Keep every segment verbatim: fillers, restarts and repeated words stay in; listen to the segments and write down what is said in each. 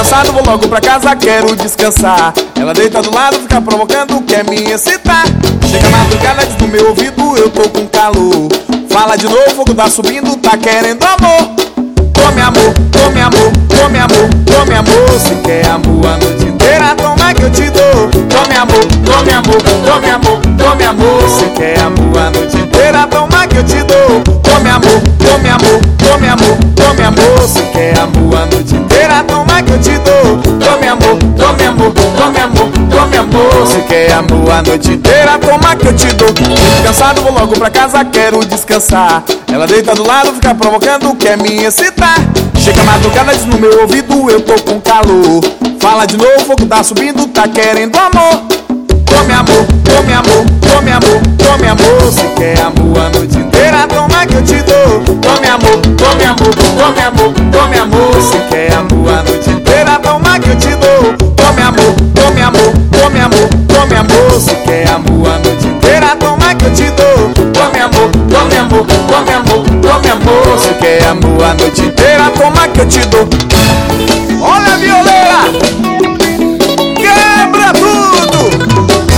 cansado, vou logo pra casa, quero descansar. Ela deita do lado, fica provocando, quer me excitar. Chega na madrugada, diz no meu ouvido, eu tô com calor. Fala de novo, o fogo tá subindo, tá querendo amor. Tome amor, tome amor, tome amor, tome amor. Se quer amor a noite inteira, toma que eu te dou. Tome amor, tome amor, tome amor, tome amor. Se quer amor a noite inteira, toma que eu te dou. Tome amor, tome amor, tome amor, tome amor. Se quer amor a noite inteira, toma que eu te dou. Tome amor, tome amor, tome amor, tome amor. Se quer amor a noite inteira, toma que eu te dou. Tô cansado, vou logo pra casa, quero descansar. Ela deita do lado, fica provocando, quer me excitar. Chega a madrugada, diz no meu ouvido, eu tô com calor. Fala de novo, o fogo tá subindo, tá querendo amor. Tome amor, tome amor, tome amor, tome amor. Se quer amor a noite inteira, toma que eu te dou. Tome amor, tome amor, tome amor, tome amor. Se quer amor a noite inteira, toma que eu te dou. Tome amor, tome amor, tome amor, tome amor. Se quer amor a noite inteira, toma que eu te dou. Tome amor, tome amor, tome amor, tome amor. Se quer amor a noite inteira, toma que eu te dou. Olha a violeira, quebra tudo.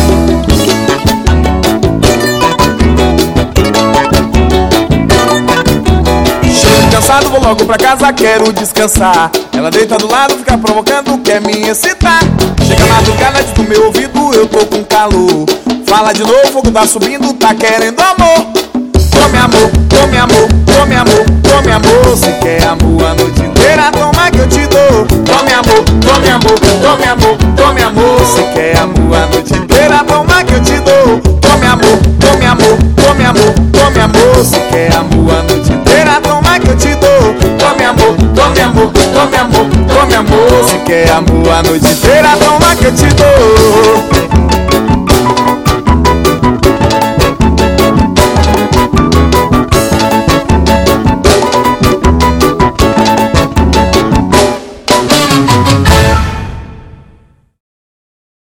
Cansado, vou logo pra casa, quero descansar. Ela deita do lado, fica provocando, quer me excitar. Chega a madrugada, diz no meu ouvido, eu tô com calor. Fala de novo, o fogo tá subindo, tá querendo amor. Tome amor, tome amor, tome amor, tome amor. Se quer amor a noite inteira, toma que eu te dou. Tome amor, tome amor, tome amor, tome amor. Se quer amor a noite inteira, toma que eu te dou. Tome amor, tome amor, tome amor, tome amor. Se quer amor a noite inteira, toma que eu te dou. Tome amor, tome amor, tome amor, tome amor. Se quer amor a noite inteira, toma que eu te dou.